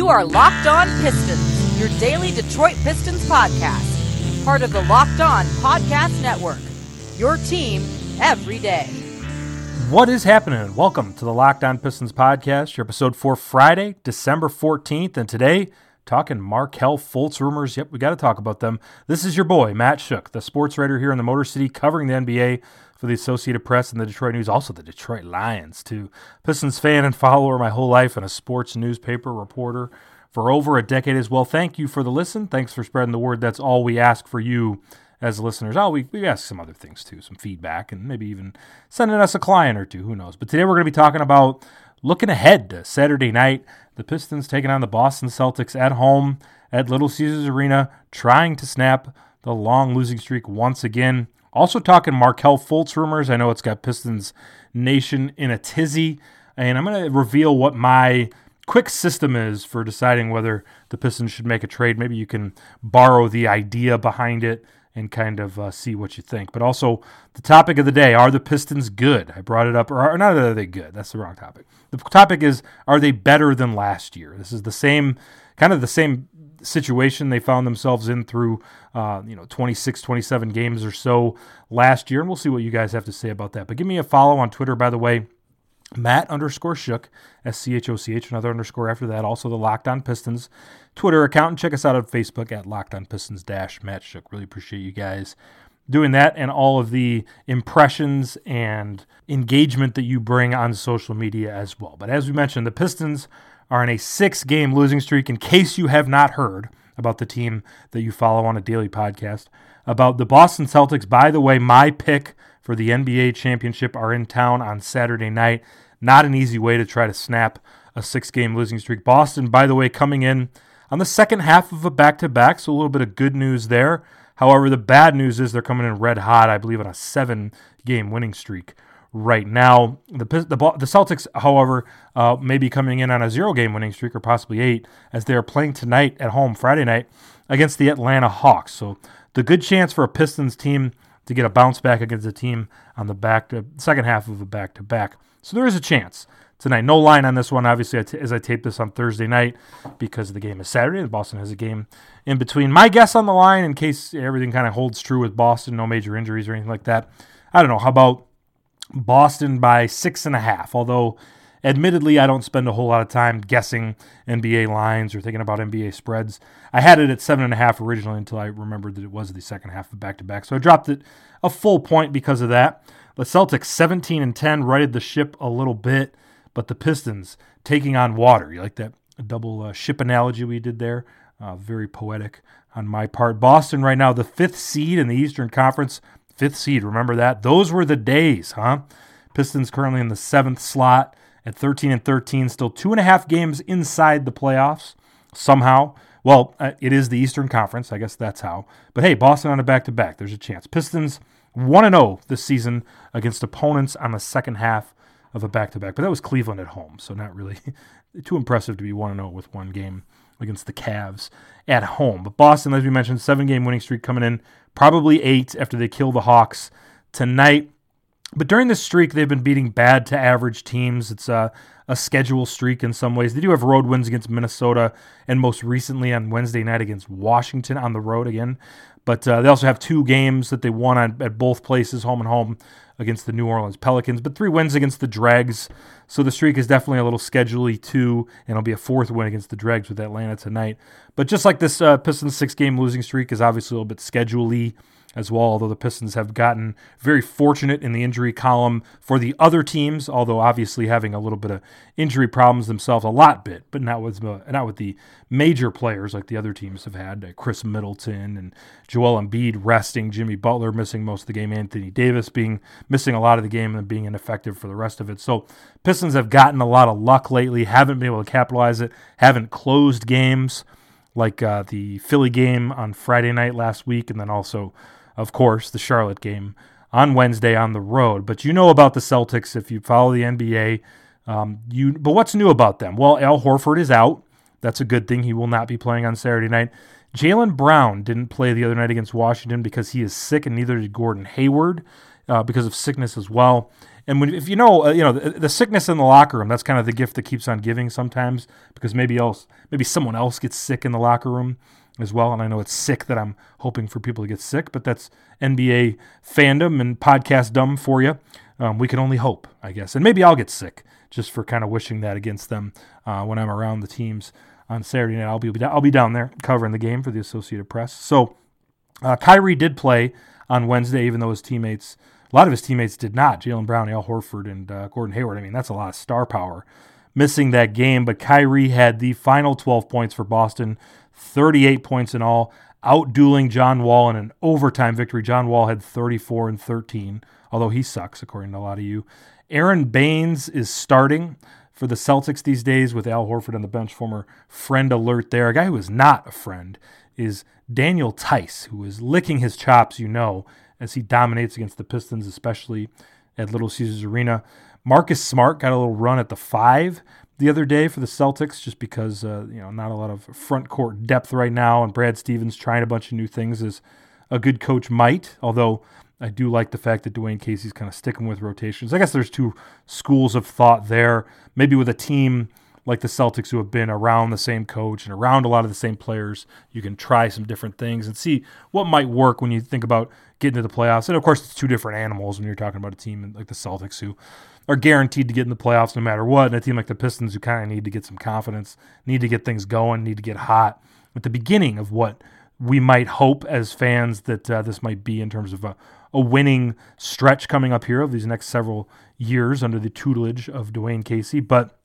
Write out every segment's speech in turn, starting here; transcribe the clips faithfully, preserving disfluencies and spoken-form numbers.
You are Locked On Pistons, your daily Detroit Pistons podcast. Part of the Locked On Podcast Network, your team every day. What is happening? Welcome to the Locked On Pistons podcast, your episode for Friday, December fourteenth. And today, talking Markelle Fultz rumors. Yep, we got to talk about them. This is your boy, Matt Shook, the sports writer here in the Motor City, covering the N B A for the Associated Press and the Detroit News, also the Detroit Lions, too. Pistons fan and follower my whole life and a sports newspaper reporter for over a decade as well. Thank you for the listen. Thanks for spreading the word. That's all we ask for you as listeners. Oh, we, we ask some other things, too, some feedback and maybe even sending us a client or two. Who knows? But today we're going to be talking about looking ahead to Saturday night, the Pistons taking on the Boston Celtics at home at Little Caesars Arena, trying to snap the long losing streak once again. Also talking Markelle Fultz rumors. I know it's got Pistons Nation in a tizzy, and I'm going to reveal what my quick system is for deciding whether the Pistons should make a trade. Maybe you can borrow the idea behind it and kind of uh, see what you think. But also, the topic of the day, are the Pistons good? I brought it up, or are, not are they good? That's the wrong topic. The topic is, are they better than last year? This is the same, kind of the same situation they found themselves in through, uh, you know, twenty-six, twenty-seven games or so last year, and we'll see what you guys have to say about that. But give me a follow on Twitter, by the way, Matt underscore Shook, S C H O C H, another underscore after that. Also the Locked On Pistons Twitter account, and check us out on Facebook at Locked On Pistons dash Matt Shook. Really appreciate you guys doing that and all of the impressions and engagement that you bring on social media as well. But as we mentioned, the Pistons are in a six-game losing streak. In case you have not heard about the team that you follow on a daily podcast, about the Boston Celtics, by the way, my pick for the N B A championship are in town on Saturday night. Not an easy way to try to snap a six-game losing streak. Boston, by the way, coming in on the second half of a back-to-back, so a little bit of good news there. However, the bad news is they're coming in red hot, I believe, on a seven-game winning streak right now. The the, the Celtics, however, uh, may be coming in on a zero-game winning streak or possibly eight, as they are playing tonight at home, Friday night, against the Atlanta Hawks. So the good chance for a Pistons team to get a bounce back against a team on the back to, second half of a back-to-back. So there is a chance tonight. No line on this one, obviously, as I tape this on Thursday night because the game is Saturday and Boston has a game in between. My guess on the line, in case everything kind of holds true with Boston, no major injuries or anything like that, I don't know, how about Boston by six and a half? Although, admittedly, I don't spend a whole lot of time guessing N B A lines or thinking about N B A spreads. I had it at seven and a half originally until I remembered that it was the second half of back-to-back. So I dropped it a full point because of that. The Celtics, seventeen and ten, righted the ship a little bit, but the Pistons taking on water. You like that double uh, ship analogy we did there? Uh, very poetic on my part. Boston right now, the fifth seed in the Eastern Conference. Fifth seed, remember that? Those were the days, huh? Pistons currently in the seventh slot at thirteen and thirteen, still two and a half games inside the playoffs somehow. Well, uh, it is the Eastern Conference. I guess that's how. But hey, Boston on a back-to-back. There's a chance. Pistons one and oh this season against opponents on the second half of a back-to-back. But that was Cleveland at home, so not really too impressive to be one and oh with one game against the Cavs at home. But Boston, as we mentioned, seven-game winning streak coming in, probably eight after they kill the Hawks tonight. But during this streak, they've been beating bad to average teams. It's a, a schedule streak in some ways. They do have road wins against Minnesota and most recently on Wednesday night against Washington on the road again. But uh, they also have two games that they won on, at both places, home and home, against the New Orleans Pelicans, but three wins against the Dregs. So the streak is definitely a little schedule-y too, and it'll be a fourth win against the Dregs with Atlanta tonight. But just like this uh, Pistons six-game losing streak is obviously a little bit schedule-y as well, although the Pistons have gotten very fortunate in the injury column for the other teams, although obviously having a little bit of injury problems themselves, a lot bit, but not with uh, not with the major players like the other teams have had, uh, Chris Middleton and Joel Embiid resting, Jimmy Butler missing most of the game, Anthony Davis being missing a lot of the game and being ineffective for the rest of it. So Pistons have gotten a lot of luck lately, haven't been able to capitalize it, haven't closed games like uh, the Philly game on Friday night last week, and then also, of course, the Charlotte game on Wednesday on the road. But you know about the Celtics if you follow the N B A. Um, you, but what's new about them? Well, Al Horford is out. That's a good thing. He will not be playing on Saturday night. Jaylen Brown didn't play the other night against Washington because he is sick, and neither did Gordon Hayward uh, because of sickness as well. And when, if you know, uh, you know, the, the sickness in the locker room, that's kind of the gift that keeps on giving sometimes, because maybe else, maybe someone else gets sick in the locker room as well. And I know it's sick that I'm hoping for people to get sick, but that's N B A fandom and podcast dumb for you. Um, we can only hope, I guess. And maybe I'll get sick just for kind of wishing that against them uh, when I'm around the teams on Saturday night. I'll be I'll be down there covering the game for the Associated Press. So uh, Kyrie did play on Wednesday, even though his teammates, a lot of his teammates did not. Jaylen Brown, Al Horford, and uh, Gordon Hayward. I mean, that's a lot of star power missing that game. But Kyrie had the final twelve points for Boston, thirty-eight points in all, out-dueling John Wall in an overtime victory. John Wall had thirty-four and thirteen, although he sucks, according to a lot of you. Aaron Baines is starting for the Celtics these days with Al Horford on the bench. Former friend alert there. A guy who is not a friend is Daniel Tice, who is licking his chops, you know, as he dominates against the Pistons, especially at Little Caesars Arena. Marcus Smart got a little run at the five the other day for the Celtics, just because uh, you know not a lot of front court depth right now, and Brad Stevens trying a bunch of new things as a good coach might, although I do like the fact that Dwayne Casey's kind of sticking with rotations. I guess there's two schools of thought there. Maybe with a team like the Celtics who have been around the same coach and around a lot of the same players, you can try some different things and see what might work when you think about getting to the playoffs. And, of course, it's two different animals when you're talking about a team like the Celtics who are guaranteed to get in the playoffs no matter what, and a team like the Pistons who kind of need to get some confidence, need to get things going, need to get hot at the beginning of what we might hope as fans that uh, this might be in terms of a, a winning stretch coming up here of these next several years under the tutelage of Dwayne Casey. But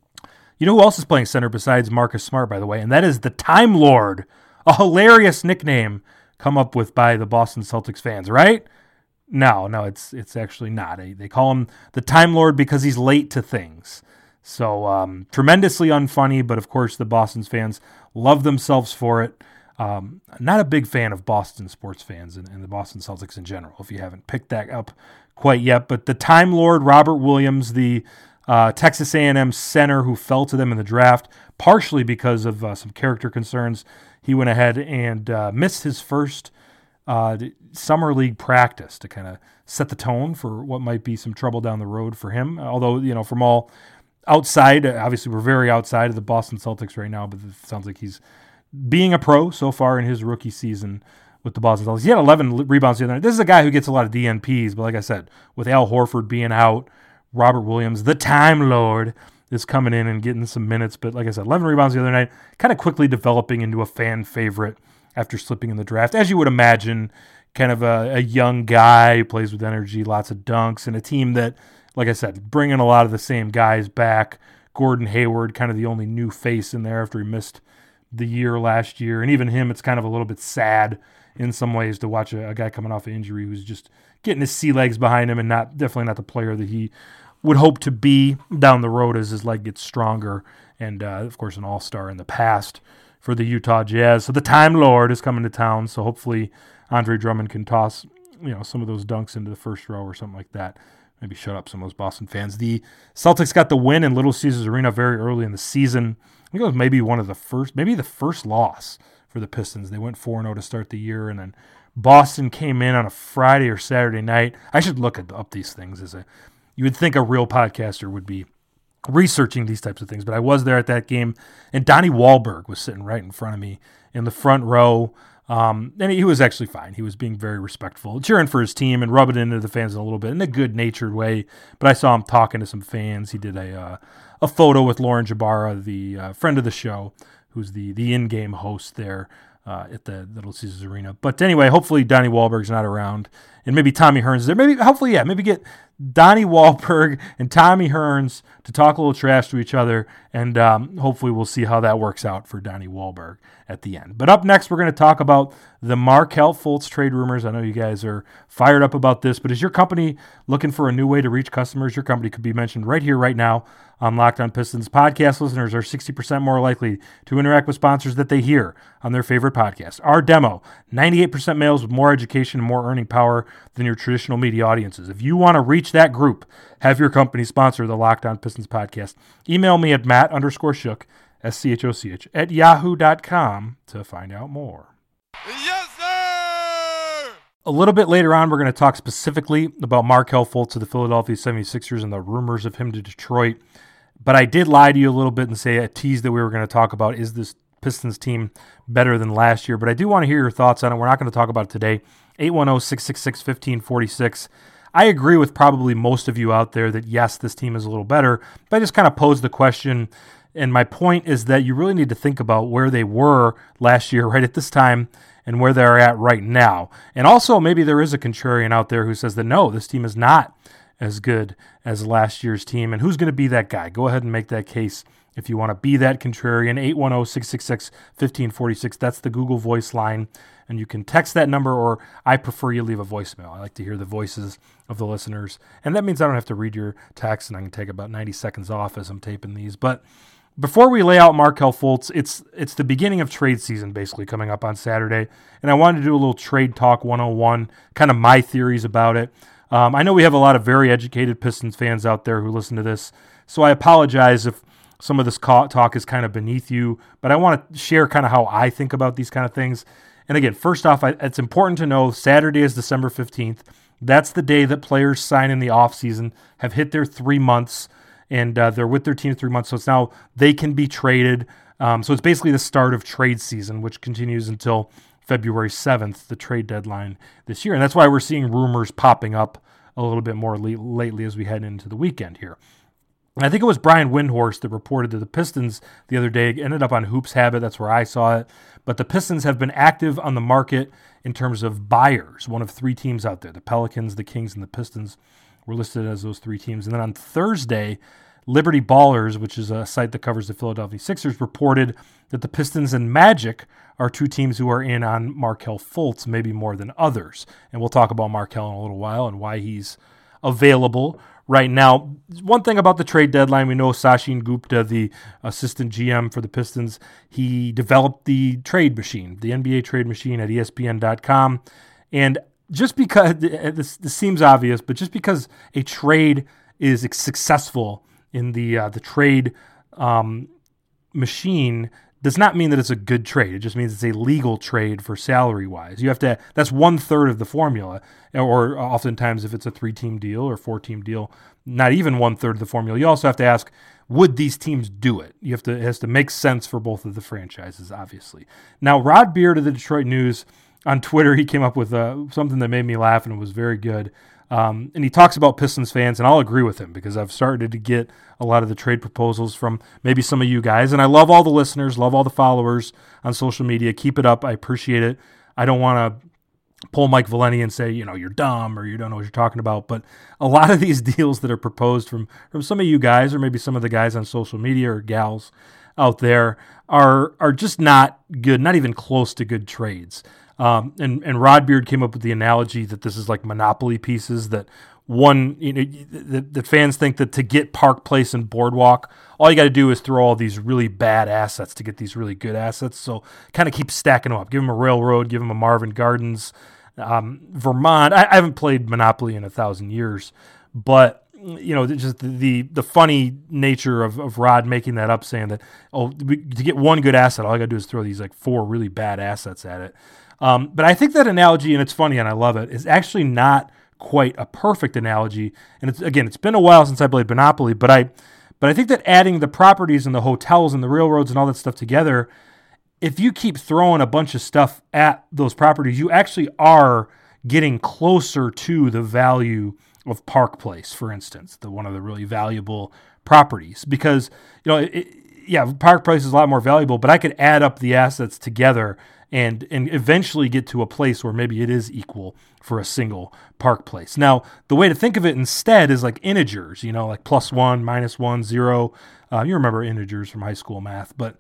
you know who else is playing center besides Marcus Smart, by the way, and that is the Time Lord, a hilarious nickname come up with by the Boston Celtics fans, right? No, no, it's it's actually not. They call him the Time Lord because he's late to things. So um, tremendously unfunny, but of course the Boston fans love themselves for it. Um, not a big fan of Boston sports fans and, and the Boston Celtics in general, if you haven't picked that up quite yet. But the Time Lord, Robert Williams, the uh, Texas A and M center who fell to them in the draft, partially because of uh, some character concerns, he went ahead and uh, missed his first uh, summer league practice to kind of set the tone for what might be some trouble down the road for him. Although, you know, from all outside, obviously we're very outside of the Boston Celtics right now, but it sounds like he's being a pro so far in his rookie season with the Boston Celtics. He had eleven rebounds the other night. This is a guy who gets a lot of D N Ps, but like I said, with Al Horford being out, Robert Williams, the Time Lord, is coming in and getting some minutes. But like I said, eleven rebounds the other night, kind of quickly developing into a fan favorite after slipping in the draft. As you would imagine, kind of a, a young guy who plays with energy, lots of dunks, and a team that, like I said, bringing a lot of the same guys back. Gordon Hayward, kind of the only new face in there after he missed the year last year. And even him, it's kind of a little bit sad in some ways to watch a, a guy coming off an injury who's just getting his sea legs behind him and not definitely not the player that he would hope to be down the road as his leg gets stronger. And, uh, of course, an all-star in the past for the Utah Jazz. So the Time Lord is coming to town, so hopefully Andre Drummond can toss, you know, some of those dunks into the first row or something like that. Maybe shut up some of those Boston fans. The Celtics got the win in Little Caesars Arena very early in the season. I think it was maybe one of the first, maybe the first loss for the Pistons. They went four and oh to start the year, and then Boston came in on a Friday or Saturday night. I should look up these things. As a, you would think a real podcaster would be researching these types of things, but I was there at that game, and Donnie Wahlberg was sitting right in front of me in the front row. Um, and he was actually fine. He was being very respectful, cheering for his team and rubbing it into the fans a little bit in a good-natured way. But I saw him talking to some fans. He did a uh, a photo with Lauren Jabara, the uh, friend of the show, who's the the in-game host there uh, at the Little Caesars Arena. But anyway, hopefully Donnie Wahlberg's not around, and maybe Tommy Hearns is there. Maybe, hopefully, yeah, maybe get Donnie Wahlberg and Tommy Hearns to talk a little trash to each other, and um, hopefully we'll see how that works out for Donnie Wahlberg at the end. But up next, we're going to talk about the Markelle Fultz trade rumors. I know you guys are fired up about this, but is your company looking for a new way to reach customers? Your company could be mentioned right here, right now on Locked On Pistons. Podcast listeners are sixty percent more likely to interact with sponsors that they hear on their favorite podcast. Our demo, ninety-eight percent males with more education and more earning power than your traditional media audiences. If you want to reach that group, have your company sponsor the Locked On Pistons podcast. Email me at Matt underscore Shook, S C H O C H, at yahoo dot com to find out more. Yes! A little bit later on, we're going to talk specifically about Markelle Fultz of the Philadelphia seventy-sixers and the rumors of him to Detroit. But I did lie to you a little bit and say a tease that we were going to talk about, is this Pistons team better than last year? But I do want to hear your thoughts on it. We're not going to talk about it today. eight one zero, six six six, one five four six. I agree with probably most of you out there that, yes, this team is a little better. But I just kind of posed the question, and my point is that you really need to think about where they were last year right at this time and where they're at right now. And also, maybe there is a contrarian out there who says that, no, this team is not as good as last year's team. And who's going to be that guy? Go ahead and make that case if you want to be that contrarian. eight one zero, six six six, one five four six. That's the Google Voice line. And you can text that number, or I prefer you leave a voicemail. I like to hear the voices of the listeners. And that means I don't have to read your text, and I can take about ninety seconds off as I'm taping these. But before we lay out Markelle Fultz, it's it's the beginning of trade season basically coming up on Saturday, and I wanted to do a little Trade Talk one oh one, kind of my theories about it. Um, I know we have a lot of very educated Pistons fans out there who listen to this, so I apologize if some of this talk is kind of beneath you, but I want to share kind of how I think about these kind of things. And again, first off, I, it's important to know Saturday is December fifteenth. That's the day that players sign in the offseason, have hit their three months, and uh, they're with their team three months, so it's now they can be traded. Um, so it's basically the start of trade season, which continues until February seventh, the trade deadline this year. And that's why we're seeing rumors popping up a little bit more le- lately as we head into the weekend here. And I think it was Brian Windhorst that reported that the Pistons the other day ended up on Hoops Habit. That's where I saw it. But the Pistons have been active on the market in terms of buyers, one of three teams out there. The Pelicans, the Kings, and the Pistons were listed as those three teams. And then on Thursday, Liberty Ballers, which is a site that covers the Philadelphia Sixers, reported that the Pistons and Magic are two teams who are in on Markelle Fultz, maybe more than others. And we'll talk about Markelle in a little while and why he's available right now. One thing about the trade deadline, we know Sachin Gupta, the assistant G M for the Pistons, he developed the trade machine, the N B A trade machine at E S P N dot com. And just because, this, this seems obvious, but just because a trade is successful in the uh, the trade um, machine does not mean that it's a good trade. It just means it's a legal trade for salary-wise. You have to. That's one-third of the formula, or oftentimes if it's a three-team deal or four-team deal, not even one-third of the formula. You also have to ask, would these teams do it? You have to. It has to make sense for both of the franchises, obviously. Now, Rod Beard of the Detroit News on Twitter, he came up with uh, something that made me laugh, and it was very good. Um, and he talks about Pistons fans, and I'll agree with him because I've started to get a lot of the trade proposals from maybe some of you guys. And I love all the listeners, love all the followers on social media. Keep it up. I appreciate it. I don't want to pull Mike Valeni and say, you know, you're dumb or you don't know what you're talking about. But a lot of these deals that are proposed from, from some of you guys, or maybe some of the guys on social media or gals out there, are are just not good, not even close to good trades. Um, and, and Rod Beard came up with the analogy that this is like Monopoly pieces, that one, you know, the, the fans think that to get Park Place and Boardwalk, all you got to do is throw all these really bad assets to get these really good assets. So kind of keep stacking them up. Give them a Railroad, give them a Marvin Gardens, um, Vermont. I, I haven't played Monopoly in a thousand years, but you know, just the the funny nature of, of Rod making that up, saying that, oh, to get one good asset, all I got to do is throw these like four really bad assets at it. Um, but I think that analogy, and it's funny and I love it, is actually not quite a perfect analogy. And it's again, it's been a while since I played Monopoly, but I but I think that adding the properties and the hotels and the railroads and all that stuff together, if you keep throwing a bunch of stuff at those properties, you actually are getting closer to the value of Park Place, for instance, the one of the really valuable properties. Because, you know, it, yeah, Park Place is a lot more valuable, but I could add up the assets together and and eventually get to a place where maybe it is equal for a single Park Place. Now, the way to think of it instead is like integers, you know, like plus one, minus one, zero. Uh, you remember integers from high school math, but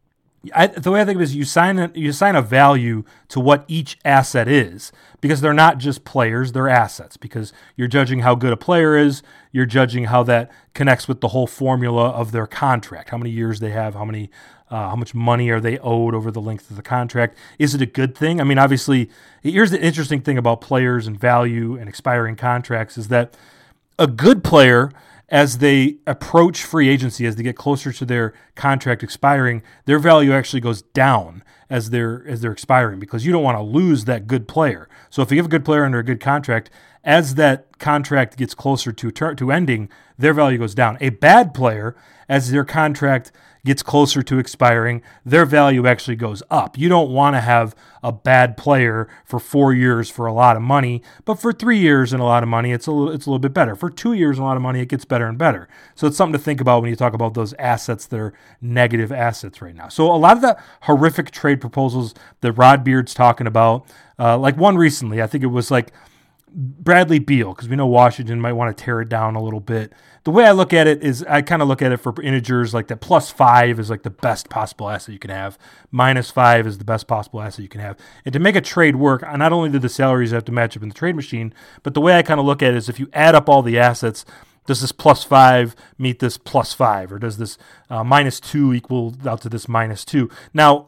I, the way I think of it is you assign a, you assign a value to what each asset is, because they're not just players, they're assets, because you're judging how good a player is, you're judging how that connects with the whole formula of their contract, how many years they have, how many uh, how much money are they owed over the length of the contract. Is it a good thing? I mean, obviously, here's the interesting thing about players and value and expiring contracts is that a good player as they approach free agency, as they get closer to their contract expiring, their value actually goes down as they're as they're expiring, because you don't want to lose that good player. So if you have a good player under a good contract, as that contract gets closer to to ending, their value goes down. A bad player, as their contract gets closer to expiring, their value actually goes up. You don't want to have a bad player for four years for a lot of money, but for three years and a lot of money, it's a little, it's a little bit better. For two years and a lot of money, it gets better and better. So it's something to think about when you talk about those assets that are negative assets right now. So a lot of the horrific trade proposals that Rod Beard's talking about, uh, like one recently, I think it was like Bradley Beal, because we know Washington might want to tear it down a little bit. The way I look at it is I kind of look at it for integers, like that plus five is like the best possible asset you can have. Minus five is the best possible asset you can have. And to make a trade work, not only do the salaries have to match up in the trade machine, but the way I kind of look at it is if you add up all the assets, does this plus five meet this plus five? Or does this uh, minus two equal out to this minus two? Now,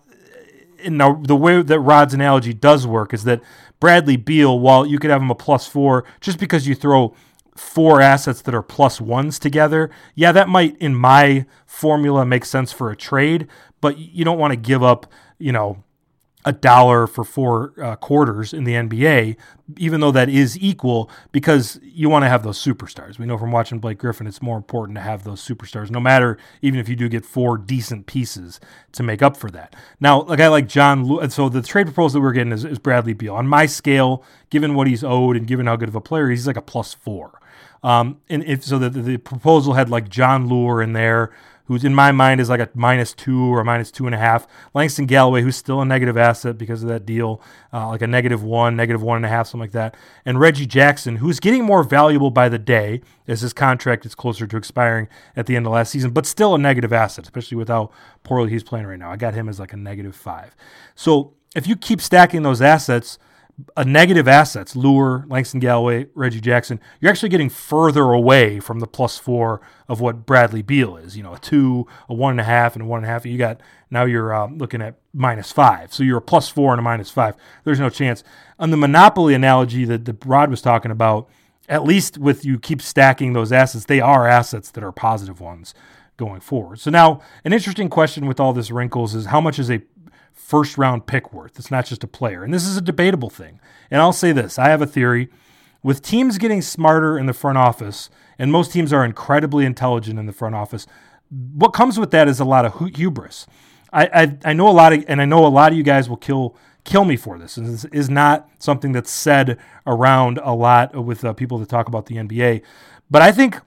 in the, the way that Rod's analogy does work is that Bradley Beal, while you could have him a plus four, just because you throw four assets that are plus ones together, yeah, that might, in my formula, make sense for a trade, but you don't want to give up, you know, a dollar for four uh, quarters in the N B A, even though that is equal, because you want to have those superstars. We know from watching Blake Griffin, it's more important to have those superstars, no matter, even if you do get four decent pieces to make up for that. Now, a guy like John Lewis, so the trade proposal that we're getting is, is Bradley Beal. On my scale, given what he's owed and given how good of a player, he's like a plus four. Um, and if so, the, the proposal had like John Lure in there, who's in my mind is like a minus two or a minus two and a half. Langston Galloway, who's still a negative asset because of that deal, uh, like a negative one, negative one and a half, something like that. And Reggie Jackson, who's getting more valuable by the day as his contract is closer to expiring at the end of last season, but still a negative asset, especially with how poorly he's playing right now. I got him as like a negative five. So if you keep stacking those assets, a negative assets, Lure, Langston Galloway, Reggie Jackson, you're actually getting further away from the plus four of what Bradley Beal is. You know, a two, a one and a half, and a one and a half. You got, now you're uh, looking at minus five. So you're a plus four and a minus five. There's no chance. On the monopoly analogy that, that Rod was talking about, at least with you keep stacking those assets, they are assets that are positive ones going forward. So now an interesting question with all this wrinkles is how much is a first round pick worth? It's not just a player. And this is a debatable thing. And I'll say this, I have a theory. With teams getting smarter in the front office, and most teams are incredibly intelligent in the front office, what comes with that is a lot of hubris. I I, I know a lot of, and I know a lot of you guys will kill kill me for this. And this is not something that's said around a lot with uh, people that talk about the N B A. But I think,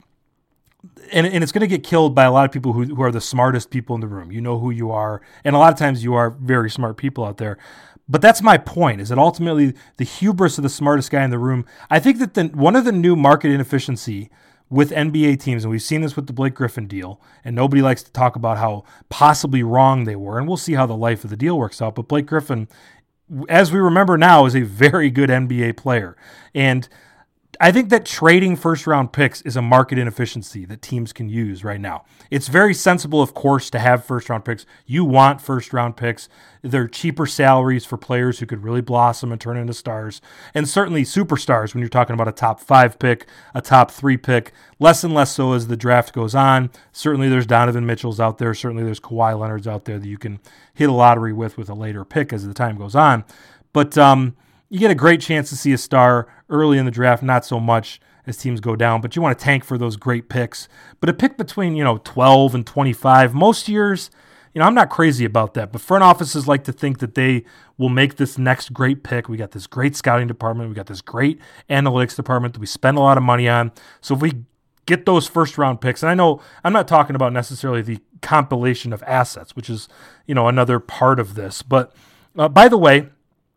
And, and it's going to get killed by a lot of people who, who are the smartest people in the room. You know who you are. And a lot of times you are very smart people out there. But that's my point, is that ultimately the hubris of the smartest guy in the room, I think that the, one of the new market inefficiency with N B A teams, and we've seen this with the Blake Griffin deal, and nobody likes to talk about how possibly wrong they were, and we'll see how the life of the deal works out. But Blake Griffin, as we remember now, is a very good N B A player. And I think that trading first-round picks is a market inefficiency that teams can use right now. It's very sensible, of course, to have first-round picks. You want first-round picks. They're cheaper salaries for players who could really blossom and turn into stars, and certainly superstars when you're talking about a top five pick, a top three pick, less and less so as the draft goes on. Certainly there's Donovan Mitchells out there. Certainly there's Kawhi Leonards out there that you can hit a lottery with with a later pick as the time goes on. But um, you get a great chance to see a star early in the draft, not so much as teams go down, but you want to tank for those great picks. But a pick between, you know, twelve and twenty-five, most years, you know, I'm not crazy about that, but front offices like to think that they will make this next great pick. We got this great scouting department. We got this great analytics department that we spend a lot of money on. So if we get those first round picks, and I know I'm not talking about necessarily the compilation of assets, which is, you know, another part of this. But uh, by the way,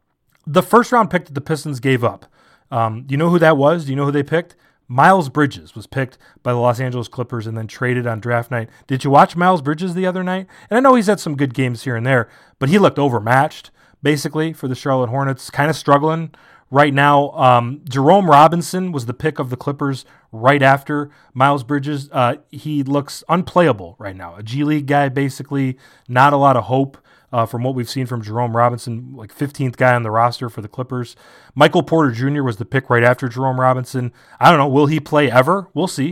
the first round pick that the Pistons gave up, um, do you know who that was? Do you know who they picked? Miles Bridges was picked by the Los Angeles Clippers and then traded on draft night. Did you watch Miles Bridges the other night? And I know he's had some good games here and there, but he looked overmatched, basically, for the Charlotte Hornets, kind of struggling right now. Um, Jerome Robinson was the pick of the Clippers right after Miles Bridges. Uh, he looks unplayable right now. A G League guy, basically, not a lot of hope. Uh, from what we've seen from Jerome Robinson, like fifteenth guy on the roster for the Clippers. Michael Porter Junior was the pick right after Jerome Robinson. I don't know, will he play ever? We'll see.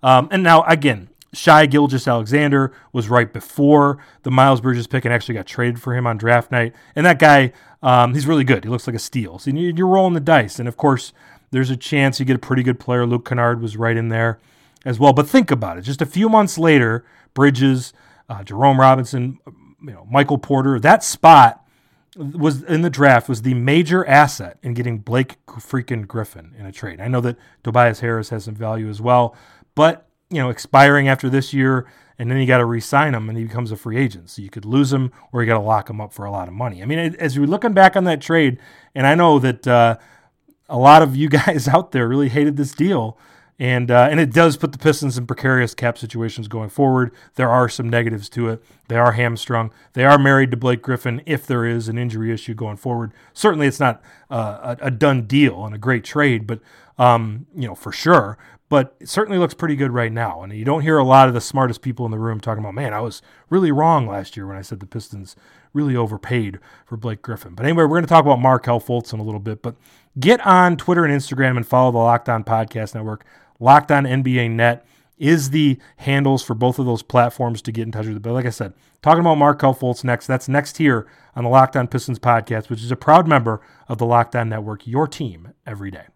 Um, and now, again, Shai Gilgeous-Alexander was right before the Miles Bridges pick and actually got traded for him on draft night. And that guy, um, he's really good. He looks like a steal. So you're rolling the dice. And, of course, there's a chance you get a pretty good player. Luke Kennard was right in there as well. But think about it. Just a few months later, Bridges, uh, Jerome Robinson, you know, Michael Porter, that spot was in the draft was the major asset in getting Blake freaking Griffin in a trade. I know that Tobias Harris has some value as well, but you know, expiring after this year, and then you got to re-sign him, and he becomes a free agent. So you could lose him, or you got to lock him up for a lot of money. I mean, as you're looking back on that trade, and I know that uh, a lot of you guys out there really hated this deal, and uh, and it does put the Pistons in precarious cap situations going forward. There are some negatives to it. They are hamstrung. They are married to Blake Griffin if there is an injury issue going forward. Certainly it's not uh, a, a done deal and a great trade, but um, you know, for sure. But it certainly looks pretty good right now. And you don't hear a lot of the smartest people in the room talking about, man, I was really wrong last year when I said the Pistons really overpaid for Blake Griffin. But anyway, we're going to talk about Markelle Fultz in a little bit. But get on Twitter and Instagram and follow the Locked On Podcast Network. Locked On N B A Net is the handles for both of those platforms to get in touch with it. But like I said, talking about Markelle Fultz next. That's next here on the Locked On Pistons Podcast, which is a proud member of the Locked On Network, your team every day.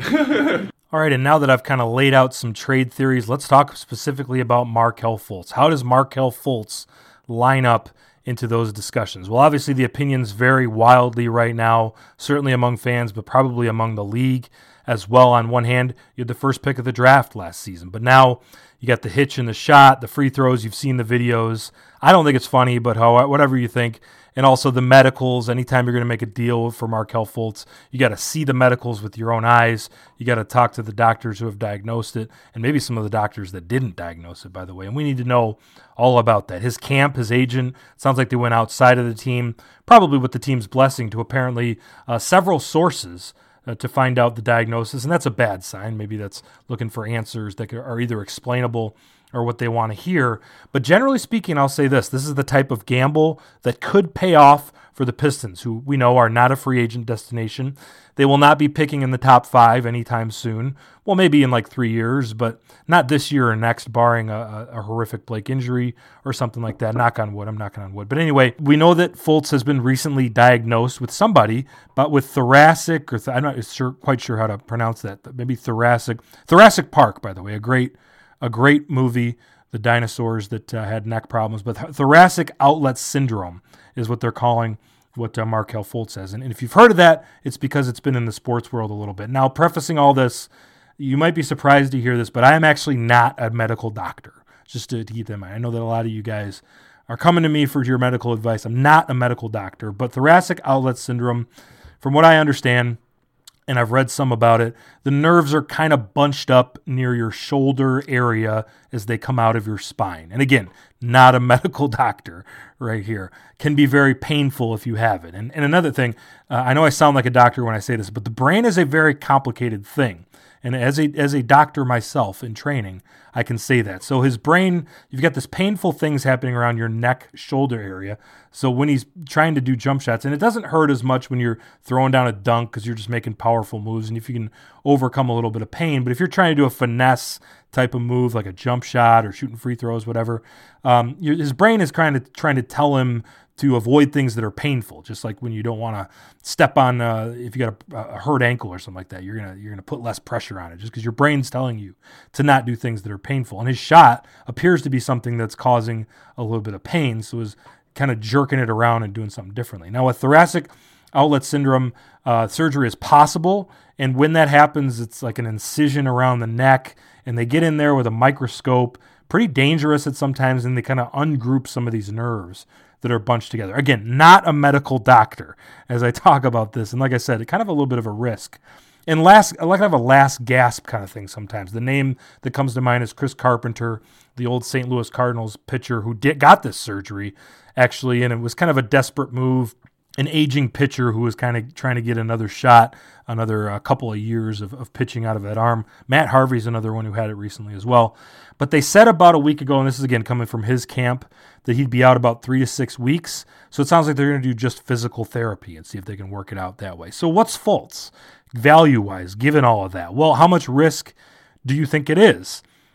All right, and now that I've kind of laid out some trade theories, let's talk specifically about Markelle Fultz. How does Markelle Fultz line up into those discussions? Well, obviously the opinions vary wildly right now, certainly among fans, but probably among the league as well. On one hand, you had the first pick of the draft last season, but now you got the hitch in the shot, the free throws, you've seen the videos. I don't think it's funny, but how, whatever you think. And also the medicals. Anytime you're going to make a deal for Markelle Fultz, you got to see the medicals with your own eyes. You got to talk to the doctors who have diagnosed it, and maybe some of the doctors that didn't diagnose it, by the way. And we need to know all about that. His camp, his agent, sounds like they went outside of the team, probably with the team's blessing, to apparently uh, several sources Uh, to find out the diagnosis, and that's a bad sign. Maybe that's looking for answers that are either explainable or what they want to hear. But generally speaking, I'll say this. This is the type of gamble that could pay off for the Pistons, who we know are not a free agent destination. They will not be picking in the top five anytime soon. Well, maybe in like three years, but not this year or next, barring a, a, a horrific Blake injury or something like that. Knock on wood. I'm knocking on wood. But anyway, we know that Fultz has been recently diagnosed with somebody, but with thoracic, or th- I'm not sure, quite sure how to pronounce that. Maybe thoracic. Thoracic Park, by the way, a great, a great movie. The dinosaurs that uh, had neck problems, but th- thoracic outlet syndrome is what they're calling what uh, Markelle Fultz says. And, and if you've heard of that, it's because it's been in the sports world a little bit. Now, prefacing all this, you might be surprised to hear this, but I am actually not a medical doctor, just to, to keep that in mind. I know that a lot of you guys are coming to me for your medical advice. I'm not a medical doctor, but thoracic outlet syndrome, from what I understand, and I've read some about it, the nerves are kind of bunched up near your shoulder area as they come out of your spine. And again, not a medical doctor right here. Can be very painful if you have it. And, and another thing, uh, I know I sound like a doctor when I say this, but the brain is a very complicated thing. And as a as a doctor myself in training, I can say that. So his brain, you've got this painful things happening around your neck, shoulder area. So when he's trying to do jump shots, and it doesn't hurt as much when you're throwing down a dunk because you're just making powerful moves, and if you can overcome a little bit of pain. But if you're trying to do a finesse type of move, like a jump shot or shooting free throws, whatever, um, your, his brain is trying to trying to tell him to avoid things that are painful, just like when you don't want to step on, uh, if you got a, a hurt ankle or something like that, you're gonna you're gonna put less pressure on it, just because your brain's telling you to not do things that are painful. And his shot appears to be something that's causing a little bit of pain, so is kind of jerking it around and doing something differently. Now, with thoracic outlet syndrome, uh, surgery is possible, and when that happens, it's like an incision around the neck, and they get in there with a microscope. Pretty dangerous at sometimes, and they kind of ungroup some of these nerves that are bunched together. Again, not a medical doctor as I talk about this. And like I said, it kind of a little bit of a risk. And last, I like to have a last gasp kind of thing sometimes. The name that comes to mind is Chris Carpenter, the old Saint Louis Cardinals pitcher who did, got this surgery, actually, and it was kind of a desperate move. An aging pitcher who was kind of trying to get another shot, another uh, couple of years of, of pitching out of that arm. Matt Harvey's another one who had it recently as well. But they said about a week ago, and this is again coming from his camp, that he'd be out about three to six weeks. So it sounds like they're going to do just physical therapy and see if they can work it out that way. So what's Fultz, value-wise, given all of that? Well, how much risk do you think it is?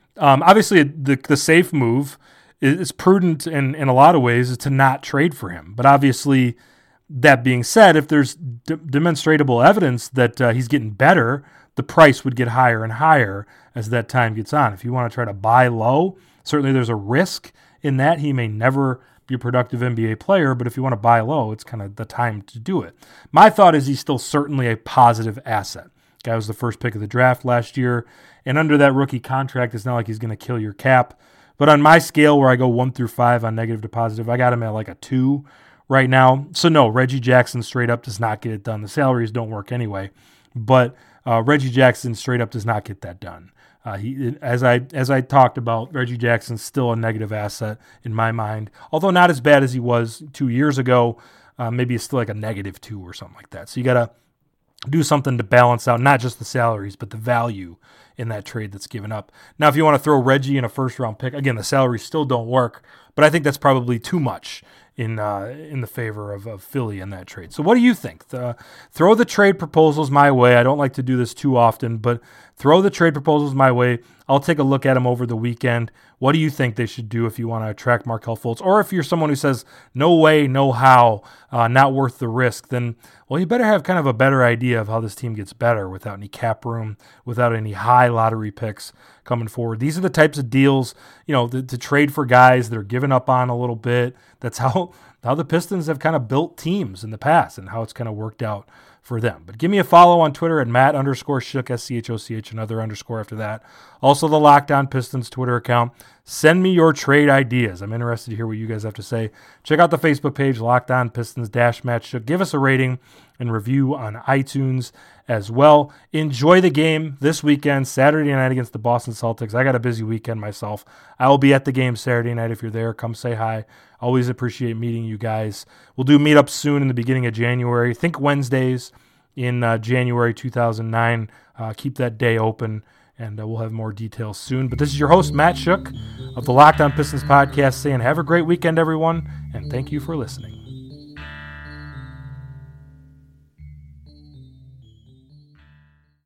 Um, obviously, the the safe move is prudent in, in a lot of ways is to not trade for him. But obviously, that being said, if there's d- demonstrable evidence that uh, he's getting better, the price would get higher and higher as that time gets on. If you want to try to buy low, certainly there's a risk in that. He may never be a productive N B A player, but if you want to buy low, it's kind of the time to do it. My thought is he's still certainly a positive asset. Guy was the first pick of the draft last year, and under that rookie contract, it's not like he's going to kill your cap. But on my scale where I go one through five on negative to positive, I got him at like a two right now. So no, Reggie Jackson straight up does not get it done. The salaries don't work anyway, but uh, Reggie Jackson straight up does not get that done. Uh, he, as I as I talked about, Reggie Jackson's still a negative asset in my mind, although not as bad as he was two years ago. Uh, maybe it's still like a negative two or something like that. So you got to do something to balance out not just the salaries, but the value in that trade that's given up. Now, if you want to throw Reggie in a first-round pick, again, the salaries still don't work, but I think that's probably too much in uh, in the favor of, of Philly in that trade. So what do you think? The, throw the trade proposals my way. I don't like to do this too often, but throw the trade proposals my way. I'll take a look at them over the weekend. What do you think they should do if you want to attract Markelle Fultz? Or if you're someone who says, no way, no how, uh, not worth the risk, then, well, you better have kind of a better idea of how this team gets better without any cap room, without any high lottery picks coming forward. These are the types of deals, you know, to, to trade for guys that are giving up on a little bit. That's how, how the Pistons have kind of built teams in the past and how it's kind of worked out for them. But give me a follow on Twitter at Matt underscore Schoch, S C H O C H, another underscore after that. Also the Locked On Pistons Twitter account. Send me your trade ideas. I'm interested to hear what you guys have to say. Check out the Facebook page, Locked On Pistons dash Matt Schoch. Give us a rating and review on iTunes as well. Enjoy the game this weekend, Saturday night against the Boston Celtics. I got a busy weekend myself. I will be at the game Saturday night. If you're there, come say hi. Always appreciate meeting you guys. We'll do meetups soon in the beginning of January. Think Wednesdays in uh, January two thousand nine. Uh, keep that day open, and uh, we'll have more details soon. But this is your host, Matt Schoch of the Locked On Pistons podcast, saying have a great weekend, everyone, and thank you for listening.